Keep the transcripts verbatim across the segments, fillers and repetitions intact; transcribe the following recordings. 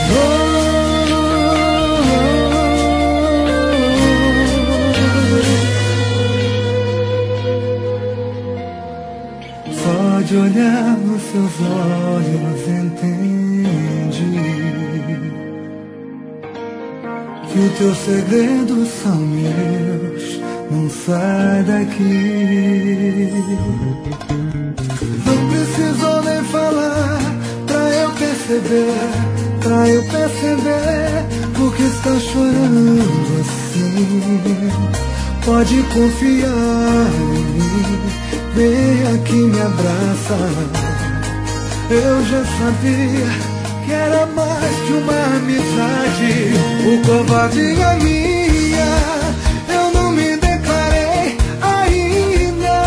Só de olhar nos seus olhos entende que os teus segredos são meus. Não sai daqui. Não precisou nem falar pra eu perceber, pra eu perceber porque está chorando assim. Pode confiar em mim, vem aqui me abraça. Eu já sabia que era mais que uma amizade. O covarde é minha. Eu não me declarei ainda.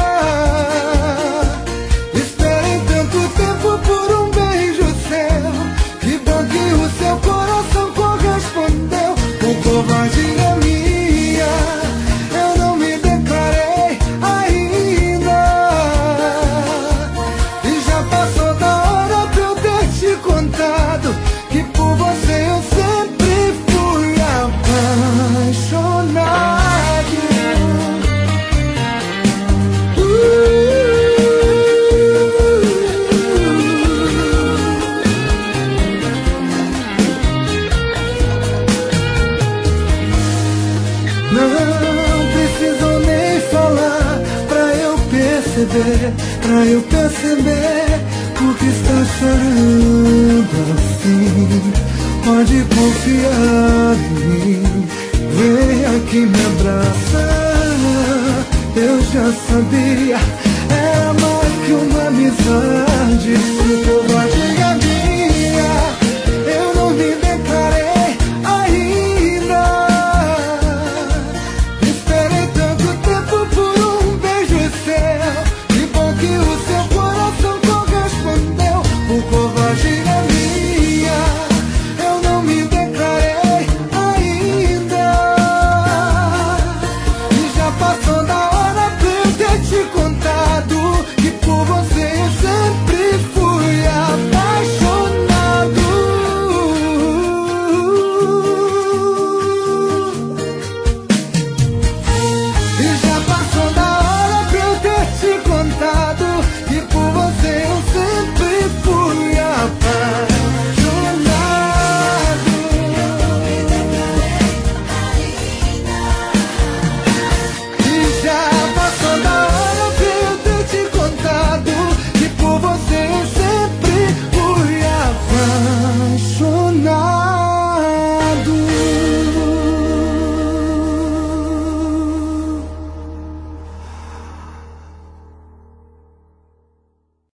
Esperei tanto tempo por um beijo seu. Que bom que o seu coração correspondeu. O covarde é minha. Eu não me declarei ainda. E já passou da hora pra eu ter te contado que por você eu sempre fui apaixonado. Não preciso nem falar pra eu perceber, pra eu perceber porque está chorando assim. Pode confiar em mim, vem aqui me abraça. Eu já sabia, era mais que uma amizade. O covarde